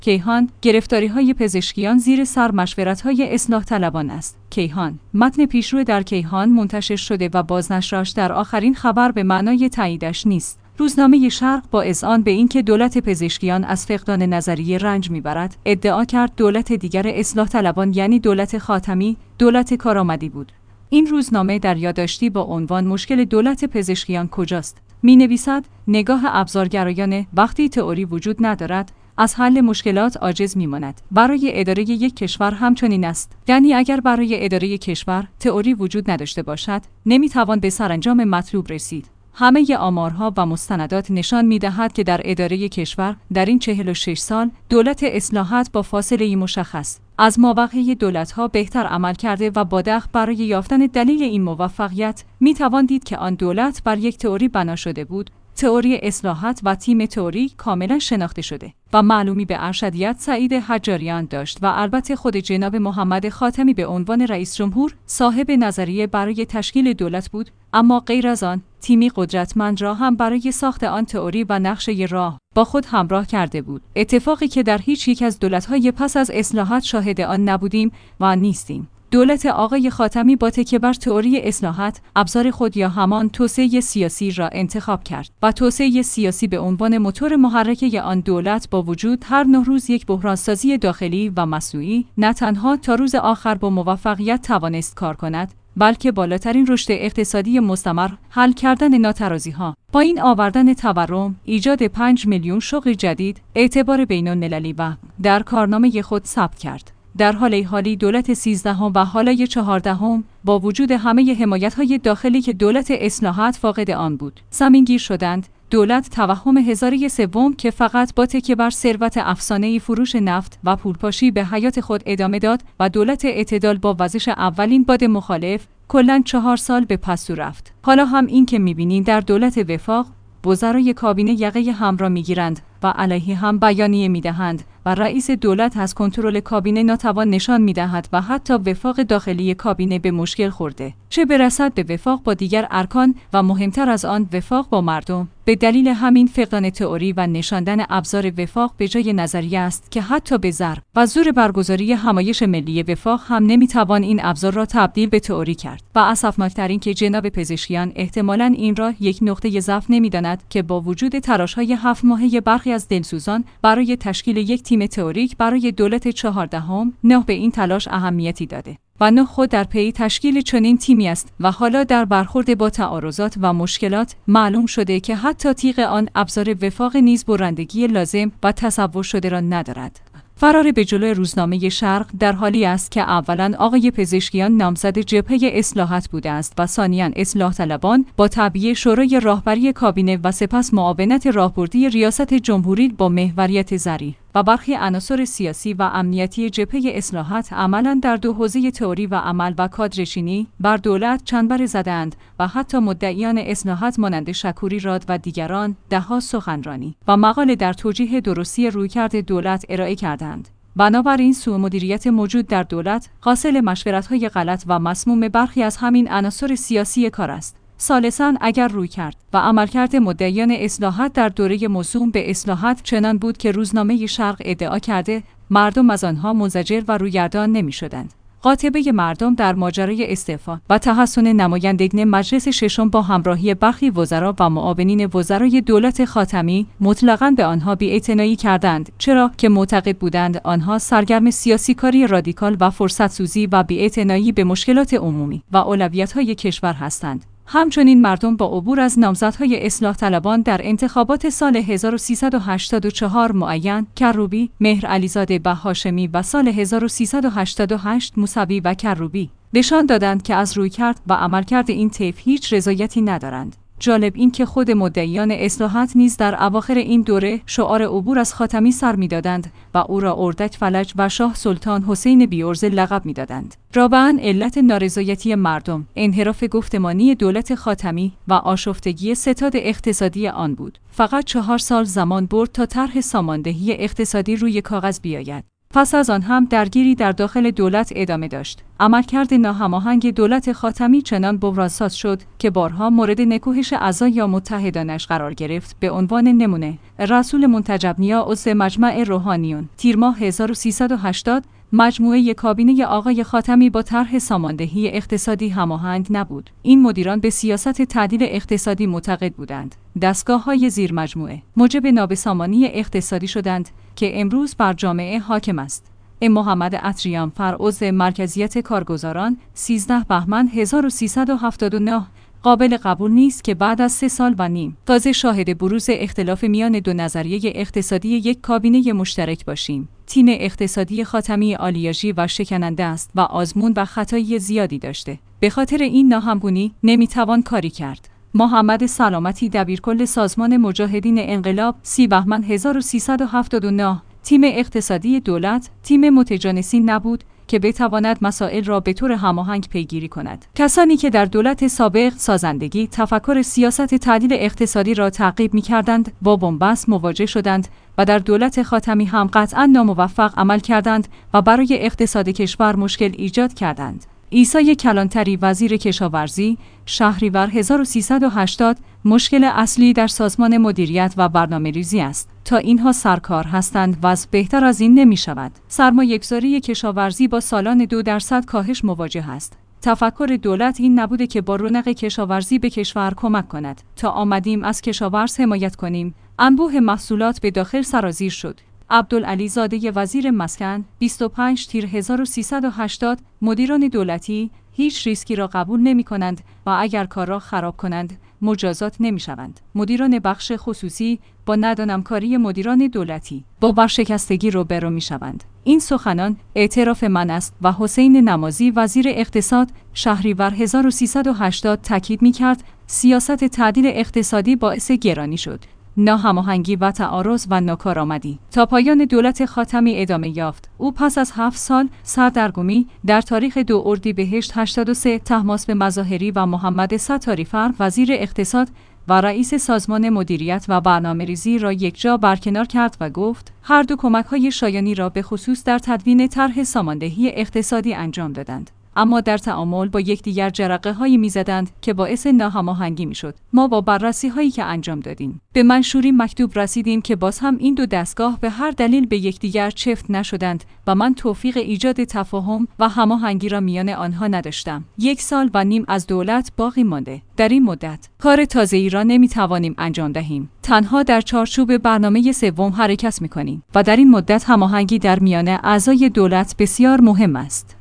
کیهان، گرفتاری‌های پزشکیان زیر سر مشورت‌های اصلاح طلبان است. کیهان، متن پیشرو در کیهان منتشر شده و بازنشرش در آخرین خبر به معنای تاییدش نیست. روزنامه شرق با اذعان به اینکه دولت پزشکیان از فقدان نظریه رنج میبرد، ادعا کرد دولت دیگر اصلاح طلبان یعنی دولت خاتمی، دولت کارآمدی بود. این روزنامه در یادداشتی با عنوان مشکل دولت پزشکیان کجاست؟ می‌نویسد نگاه ابزارگرایانه وقتی تئوری وجود ندارد، از حل مشکلات عاجز می‌ماند. برای اداره یک کشور همچنین است. یعنی اگر برای اداره کشور تئوری وجود نداشته باشد، نمی‌توان به سرانجام مطلوب رسید. همه آمارها و مستندات نشان می‌دهد که در اداره کشور در این 46 سال دولت اصلاحات با فاصله مشخص از مابقی دولت‌ها بهتر عمل کرده و با دقت برای یافتن دلیل این موفقیت می‌توان دید که آن دولت بر یک تئوری بنا شده بود. تئوری اصلاحات و تیم تئوری کاملا شناخته شده و معلومی به ارشدیت سعید حجاریان داشت و البته خود جناب محمد خاتمی به عنوان رئیس جمهور صاحب نظریه برای تشکیل دولت بود، اما غیر از آن تیمی قدرتمند را هم برای ساخت آن تئوری و نقشه راه با خود همراه کرده بود. اتفاقی که در هیچ یک از دولت‌های پس از اصلاحات شاهد آن نبودیم و نیستیم. دولت آقای خاتمی با تکیه بر تئوری اصلاحات ابزار خود یا همان توسعه سیاسی را انتخاب کرد و توسعه سیاسی به عنوان موتور محرکه آن دولت با وجود هر 9 روز یک بحرانسازی داخلی و مصنوعی نه تنها تا روز آخر با موفقیت توانست کار کند، بلکه بالاترین رشد اقتصادی مستمر، حل کردن ناترازی‌ها، پایین آوردن تورم، ایجاد 5 میلیون شغل جدید، اعتبار بین‌المللی و در کارنامه خود ثبت کرد. در حالی دولت 13 و حالا 14 با وجود همه حمایت‌های داخلی که دولت اصلاحات فاقد آن بود، زمینگیر شدند. دولت توهم هزاره سوم که فقط با تکیه بر ثروت افسانه‌ای فروش نفت و پولپاشی به حیات خود ادامه داد و دولت اعتدال با وزش اولین باد مخالف کلاً 4 سال به پستو رفت. حالا هم این که می‌بینید در دولت وفاق وزرای کابینه یقه هم را می‌گیرند و علیه هم بیانیه می‌دهند و رئیس دولت از کنترل کابینه ناتوان نشان می‌دهد و حتی وفاق داخلی کابینه به مشکل خورده، چه برسد به وفاق با دیگر ارکان و مهمتر از آن وفاق با مردم. به دلیل همین فقدان تئوری و نشاندن ابزار وفاق به جای نظریه است که حتی به ضرب و زور برگزاری همایش ملی وفاق هم نمی‌توان این ابزار را تبدیل به تئوری کرد. و اسفناک‌ترین که جناب پزشکیان احتمالاً این را یک نقطه ضعف نمی‌داند که با وجود تلاش‌های 7 ماهه برخی از دلسوزان برای تشکیل یک تیم تئوریک برای دولت 14 نه به این تلاش اهمیتی داده و نه خود در پی تشکیل چنین تیمی است و حالا در برخورد با تعارضات و مشکلات معلوم شده که حتی تیغ آن ابزار وفاق نیز برندگی لازم و تصور شده را ندارد. فرار به جلوی روزنامه شرق در حالی است که اولاً آقای پزشکیان نامزد جبهه اصلاحات بوده است و ثانیاً اصلاح طلبان با تابع شورای راهبری کابینه و سپس معاونت راهبردی ریاست جمهوری با محوریت ظریف و برخی عناصر سیاسی و امنیتی جبهه اصلاحات عملاً در 2 حوزه تئوری و عمل و کادرنشینی بر دولت چنبر زدند و حتی مدعیان اصلاحات مانند شکوری راد و دیگران ده‌ها سخنرانی و مقاله در توجیه درستی رویکرد دولت ارائه کردند. بنابراین سوء مدیریت موجود در دولت حاصل مشورت‌های غلط و مسموم برخی از همین عناصر سیاسی کار است. ثالثاً اگر روی کرد و عملکرد مدعیان اصلاحات در دوره موسوم به اصلاحات چنان بود که روزنامه شرق ادعا کرده، مردم از آنها منزجر و رویگردان نمی‌شدند. قاطبه مردم در ماجرای استعفا و تحسن نمایندگان مجلس ششم با همراهی برخی وزرا و معاونین وزرای دولت خاتمی مطلقاً به آنها بی‌اعتنایی کردند، چرا که معتقد بودند آنها سرگرم سیاسی کاری رادیکال و فرصت سوزی و بی‌اعتنایی به مشکلات عمومی و اولویت‌های کشور هستند. همچنین مردم با عبور از نامزدهای اصلاح طلبان در انتخابات سال 1384 معین، کروبی، مهر علیزاده و هاشمی و سال 1388 موسوی و کروبی نشان دادند که از رویکرد و عملکرد این طیف هیچ رضایتی ندارند. جالب این که خود مدعیان اصلاحات نیز در اواخر این دوره شعار عبور از خاتمی سر می‌دادند و او را اردک فلج و شاه سلطان حسین بی‌عرضه لقب می‌دادند. رابعاً علت نارضایتی مردم، انحراف گفتمانی دولت خاتمی و آشفتگی ستاد اقتصادی آن بود. فقط 4 سال زمان برد تا طرح ساماندهی اقتصادی روی کاغذ بیاید. پس از آن هم درگیری در داخل دولت ادامه داشت. عملکرد ناهماهنگ دولت خاتمی چنان بحرانساز شد که بارها مورد نکوهش اعضا یا متحدانش قرار گرفت. به عنوان نمونه، رسول منتجبنیا عضو مجمع روحانیون تیر ماه 1380 مجموعه کابینه آقای خاتمی با طرح ساماندهی اقتصادی هماهنگ نبود. این مدیران به سیاست تعدیل اقتصادی معتقد بودند. دستگاه‌های زیر مجموعه موجب نابسامانی اقتصادی شدند که امروز بر جامعه حاکم است. محمد عطریانفر عضو مرکزیت کارگزاران 13 بهمن 1379 قابل قبول نیست که بعد از 3 سال و نیم تازه شاهد بروز اختلاف میان دو نظریه اقتصادی یک کابینه مشترک باشیم. تیم اقتصادی خاتمی آلیاژی و شکننده است و آزمون و خطایی زیادی داشته. به خاطر این ناهمگونی نمیتوان کاری کرد. محمد سلامتی دبیرکل سازمان مجاهدین انقلاب 30 بهمن 1379 تیم اقتصادی دولت تیم متجانسی نبود که بتواند مسائل را به طور هماهنگ پیگیری کند. کسانی که در دولت سابق سازندگی تفکر سیاست تعدیل اقتصادی را تعقیب می‌کردند با بن‌بست مواجه شدند و در دولت خاتمی هم قطعاً ناموفق عمل کردند و برای اقتصاد کشور مشکل ایجاد کردند. عیسی کلانتری وزیر کشاورزی شهریور 1380 مشکل اصلی در سازمان مدیریت و برنامه‌ریزی است. تا اینها سرکار هستند وضع بهتر از این نمی شود. سرمایه‌گذاری کشاورزی با سالان 2% کاهش مواجه است. تفکر دولت این نبوده که با رونق کشاورزی به کشور کمک کند. تا آمدیم از کشاورز حمایت کنیم، انبوه محصولات به داخل سرازیر شد. عبدالعلی زاده وزیر مسکن 25 تیر 1380 مدیران دولتی هیچ ریسکی را قبول نمی کنند و اگر کار را خراب کنند مجازات نمی شوند. مدیران بخش خصوصی با ندانمکاری مدیران دولتی با ورشکستگی روبرو می شوند. این سخنان اعتراف من است و حسین نمازی وزیر اقتصاد شهریور 1380 تاکید می کرد سیاست تعدیل اقتصادی باعث گرانی شد. ناهماهنگی و تعارض و ناکارآمدی تا پایان دولت خاتمی ادامه یافت. او پس از 7 سال سردرگمی در تاریخ 2 اردیبهشت 83 طهماسب مظاهری و محمد ستاریفر وزیر اقتصاد و رئیس سازمان مدیریت و برنامه‌ریزی را یکجا برکنار کرد و گفت هر دو کمک‌های شایانی را به خصوص در تدوین طرح ساماندهی اقتصادی انجام دادند. اما در تعامل با یکدیگر جرقه‌هایی می‌زدند که باعث ناهماهنگی می‌شد. ما با بررسی‌هایی که انجام دادیم به منشوری مکتوب رسیدیم که باز هم این دو دستگاه به هر دلیل به یکدیگر چفت نشدند و من توفیق ایجاد تفاهم و هماهنگی را میان آنها نداشتم. 1 سال و نیم از دولت باقی مانده. در این مدت کار تازه‌ای را نمی‌توانیم انجام دهیم. تنها در چارچوب برنامه سوم حرکت می‌کنیم و در این مدت هماهنگی در میان اعضای دولت بسیار مهم است.